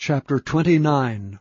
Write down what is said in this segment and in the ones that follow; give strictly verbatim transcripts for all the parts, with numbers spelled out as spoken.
Chapter twenty-nine.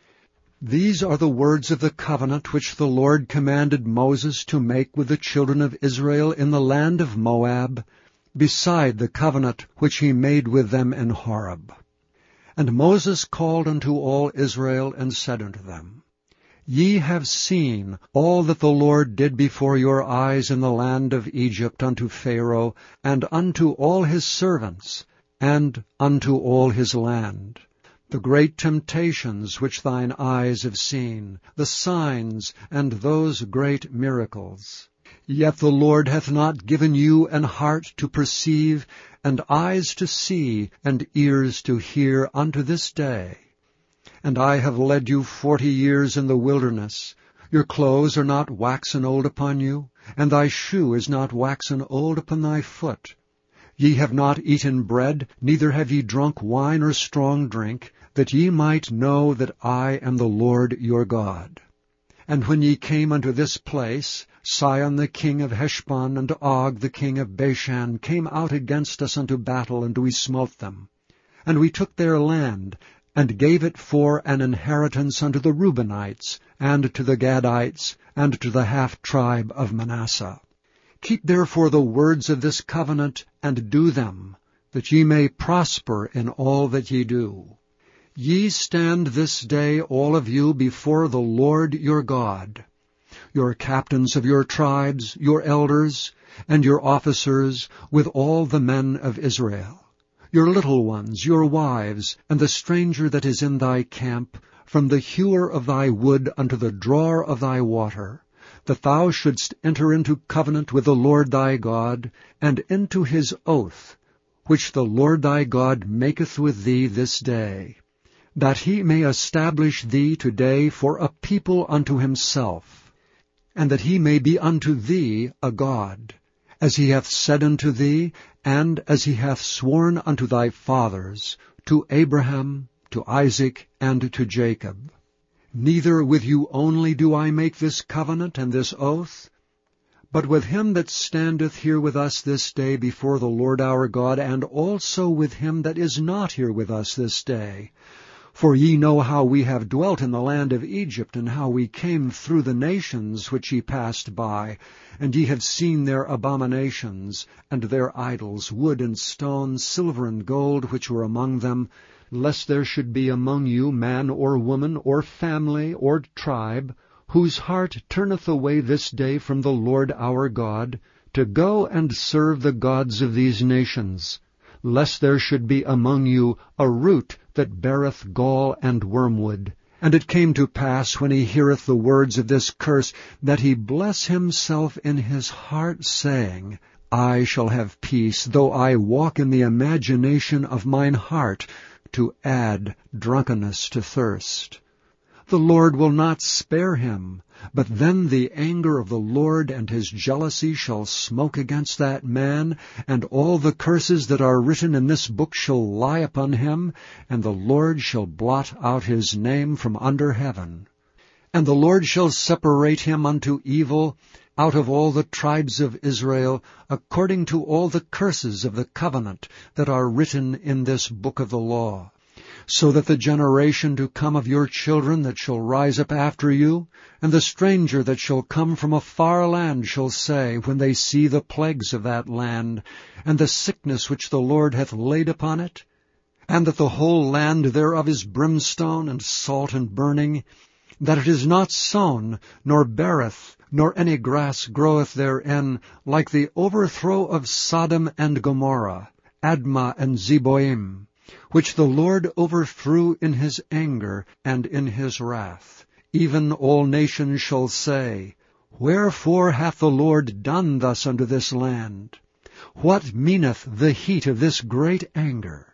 These are the words of the covenant which the Lord commanded Moses to make with the children of Israel in the land of Moab, beside the covenant which he made with them in Horeb. And Moses called unto all Israel, and said unto them, Ye have seen all that the Lord did before your eyes in the land of Egypt unto Pharaoh, and unto all his servants, and unto all his land. The great temptations which thine eyes have seen, the signs, and those great miracles. Yet the Lord hath not given you an heart to perceive, and eyes to see, and ears to hear unto this day. And I have led you forty years in the wilderness. Your clothes are not waxen old upon you, and thy shoe is not waxen old upon thy foot. Ye have not eaten bread, neither have ye drunk wine or strong drink, that ye might know that I am the Lord your God. And when ye came unto this place, Sihon the king of Heshbon and Og the king of Bashan came out against us unto battle, and we smote them. And we took their land, and gave it for an inheritance unto the Reubenites, and to the Gadites, and to the half-tribe of Manasseh. Keep therefore the words of this covenant, and do them, that ye may prosper in all that ye do. Ye stand this day all of you before the Lord your God, your captains of your tribes, your elders, and your officers, with all the men of Israel, your little ones, your wives, and the stranger that is in thy camp, from the hewer of thy wood unto the drawer of thy water, that thou shouldst enter into covenant with the Lord thy God, and into his oath, which the Lord thy God maketh with thee this day, that he may establish thee today for a people unto himself, and that he may be unto thee a God, as he hath said unto thee, and as he hath sworn unto thy fathers, to Abraham, to Isaac, and to Jacob. Neither with you only do I make this covenant and this oath, but with him that standeth here with us this day before the Lord our God, and also with him that is not here with us this day. For ye know how we have dwelt in the land of Egypt, and how we came through the nations which ye passed by, and ye have seen their abominations, and their idols, wood and stone, silver and gold, which were among them, lest there should be among you man or woman, or family, or tribe, whose heart turneth away this day from the Lord our God, to go and serve the gods of these nations, lest there should be among you a root that beareth gall and wormwood. And it came to pass, when he heareth the words of this curse, that he bless himself in his heart, saying, I shall have peace, though I walk in the imagination of mine heart, to add drunkenness to thirst. The Lord will not spare him, but then the anger of the Lord and his jealousy shall smoke against that man, and all the curses that are written in this book shall lie upon him, and the Lord shall blot out his name from under heaven. And the Lord shall separate him unto evil out of all the tribes of Israel, according to all the curses of the covenant that are written in this book of the law. So that the generation to come of your children that shall rise up after you, and the stranger that shall come from a far land shall say, when they see the plagues of that land, and the sickness which the Lord hath laid upon it, and that the whole land thereof is brimstone and salt and burning, that it is not sown, nor beareth, nor any grass groweth therein, like the overthrow of Sodom and Gomorrah, Admah and Zeboim, which the Lord overthrew in his anger and in his wrath. Even all nations shall say, Wherefore hath the Lord done thus unto this land? What meaneth the heat of this great anger?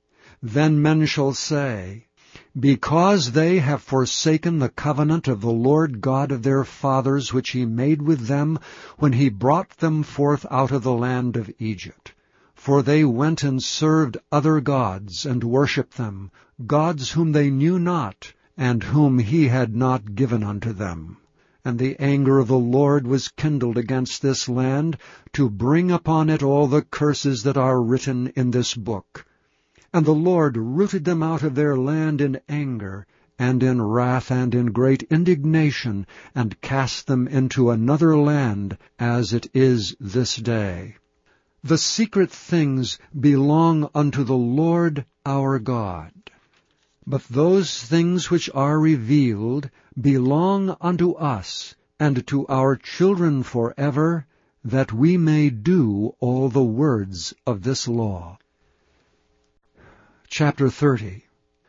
Then men shall say, Because they have forsaken the covenant of the Lord God of their fathers, which he made with them when he brought them forth out of the land of Egypt. For they went and served other gods, and worshipped them, gods whom they knew not, and whom he had not given unto them. And the anger of the Lord was kindled against this land, to bring upon it all the curses that are written in this book. And the Lord rooted them out of their land in anger, and in wrath, and in great indignation, and cast them into another land, as it is this day. The secret things belong unto the Lord our God. But those things which are revealed belong unto us, and to our children forever, that we may do all the words of this law. Chapter thirty.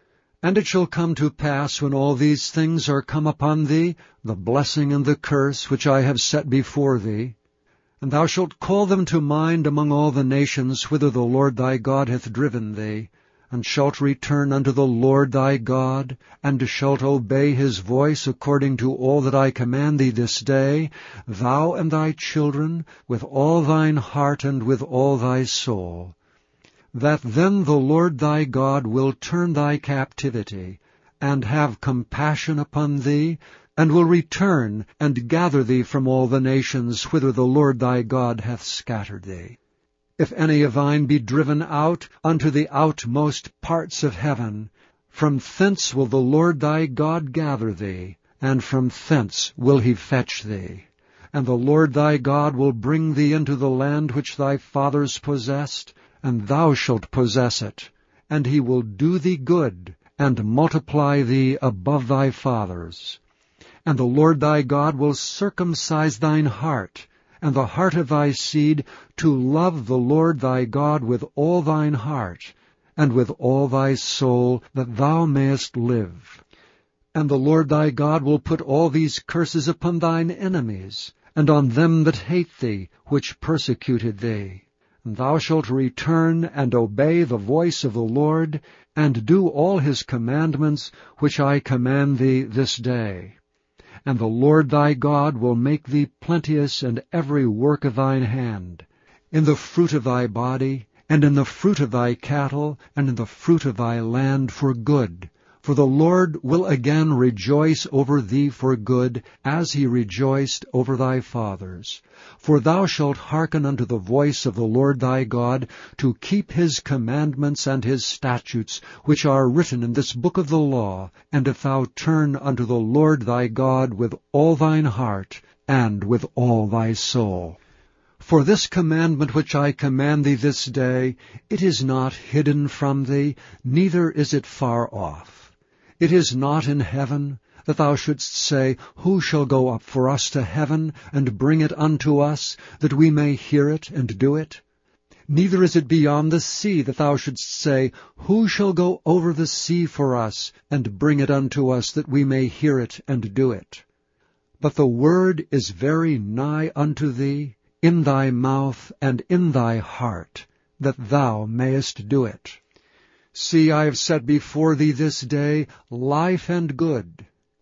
And it shall come to pass, when all these things are come upon thee, the blessing and the curse which I have set before thee, and thou shalt call them to mind among all the nations whither the Lord thy God hath driven thee, and shalt return unto the Lord thy God, and shalt obey his voice according to all that I command thee this day, thou and thy children, with all thine heart and with all thy soul, that then the Lord thy God will turn thy captivity, and have compassion upon thee, and will return and gather thee from all the nations whither the Lord thy God hath scattered thee. If any of thine be driven out unto the outmost parts of heaven, from thence will the Lord thy God gather thee, and from thence will he fetch thee. And the Lord thy God will bring thee into the land which thy fathers possessed, and thou shalt possess it, and he will do thee good, and multiply thee above thy fathers. And the Lord thy God will circumcise thine heart, and the heart of thy seed, to love the Lord thy God with all thine heart, and with all thy soul, that thou mayest live. And the Lord thy God will put all these curses upon thine enemies, and on them that hate thee, which persecuted thee. And thou shalt return and obey the voice of the Lord, and do all his commandments, which I command thee this day. And the Lord thy God will make thee plenteous in every work of thine hand, in the fruit of thy body, and in the fruit of thy cattle, and in the fruit of thy land for good. For the Lord will again rejoice over thee for good, as he rejoiced over thy fathers. For thou shalt hearken unto the voice of the Lord thy God, to keep his commandments and his statutes, which are written in this book of the law, and if thou turn unto the Lord thy God with all thine heart, and with all thy soul. For this commandment which I command thee this day, it is not hidden from thee, neither is it far off. It is not in heaven, that thou shouldst say, Who shall go up for us to heaven, and bring it unto us, that we may hear it and do it? Neither is it beyond the sea, that thou shouldst say, Who shall go over the sea for us, and bring it unto us, that we may hear it and do it? But the word is very nigh unto thee, in thy mouth and in thy heart, that thou mayest do it. See, I have set before thee this day life and good,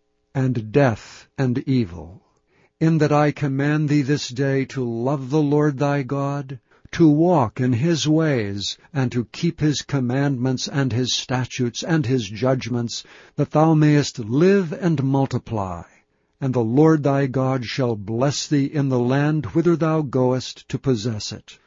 and death and evil, in that I command thee this day to love the Lord thy God, to walk in his ways, and to keep his commandments and his statutes and his judgments, that thou mayest live and multiply. And the Lord thy God shall bless thee in the land whither thou goest to possess it.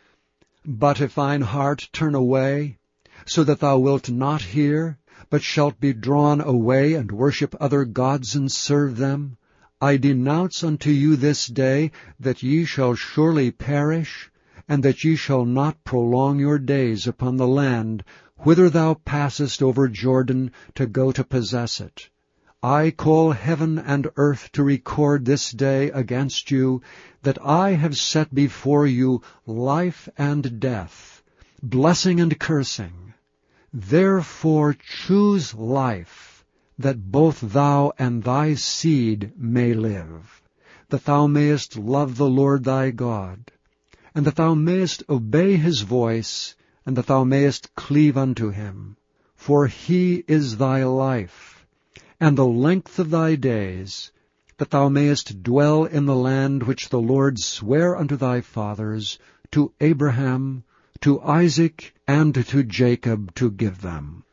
But if thine heart turn away, so that thou wilt not hear, but shalt be drawn away and worship other gods and serve them, I denounce unto you this day that ye shall surely perish, and that ye shall not prolong your days upon the land whither thou passest over Jordan to go to possess it. I call heaven and earth to record this day against you, that I have set before you life and death, blessing and cursing. Therefore choose life, that both thou and thy seed may live, that thou mayest love the Lord thy God, and that thou mayest obey his voice, and that thou mayest cleave unto him. For he is thy life, and the length of thy days, that thou mayest dwell in the land which the Lord sware unto thy fathers, to Abraham, to Isaac, and to Jacob, to give them.